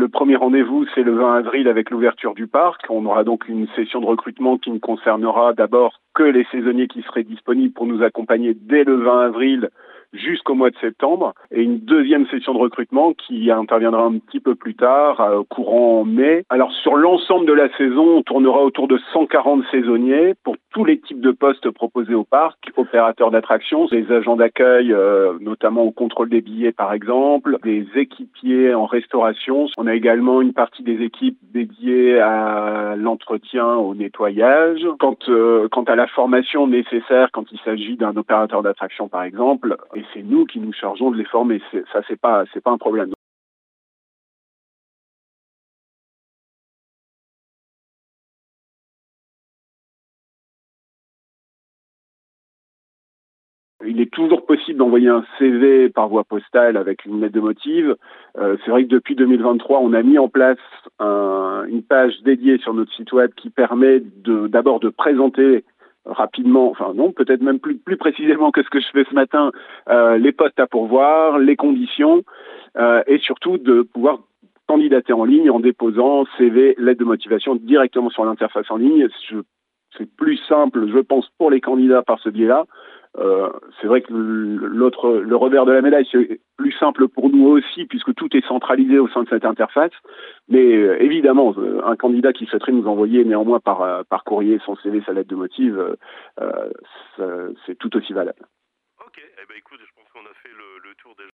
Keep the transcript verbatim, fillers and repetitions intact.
le premier rendez-vous, c'est le vingt avril avec l'ouverture du parc. On aura donc une session de recrutement qui ne concernera d'abord que les saisonniers qui seraient disponibles pour nous accompagner dès le vingt avril jusqu'au mois de septembre, et une deuxième session de recrutement qui interviendra un petit peu plus tard, euh, courant mai. Alors sur l'ensemble de la saison, on tournera autour de cent quarante saisonniers pour tous les types de postes proposés au parc, opérateurs d'attractions, des agents d'accueil, euh, notamment au contrôle des billets par exemple, des équipiers en restauration. On a également une partie des équipes dédiées à l'entretien, au nettoyage. Quant, euh, quant à la formation nécessaire quand il s'agit d'un opérateur d'attraction par exemple, et c'est nous qui nous chargeons de les former. C'est, ça, c'est pas, c'est pas un problème. Il est toujours possible d'envoyer un C V par voie postale avec une lettre de motive. Euh, c'est vrai que depuis deux mille vingt-trois, on a mis en place un, une page dédiée sur notre site web qui permet de, d'abord de présenter rapidement, enfin non, peut-être même plus, plus précisément que ce que je fais ce matin, euh, les postes à pourvoir, les conditions, euh, et surtout de pouvoir candidater en ligne en déposant C V, lettre de motivation directement sur l'interface en ligne. Je, c'est plus simple, je pense, pour les candidats par ce biais-là. Euh, c'est vrai que l'autre, le revers de la médaille, c'est plus simple pour nous aussi, puisque tout est centralisé au sein de cette interface. Mais euh, évidemment, euh, un candidat qui souhaiterait nous envoyer néanmoins par, euh, par courrier son C V, sa lettre de motive, euh, euh, c'est tout aussi valable. Ok, eh ben écoute, je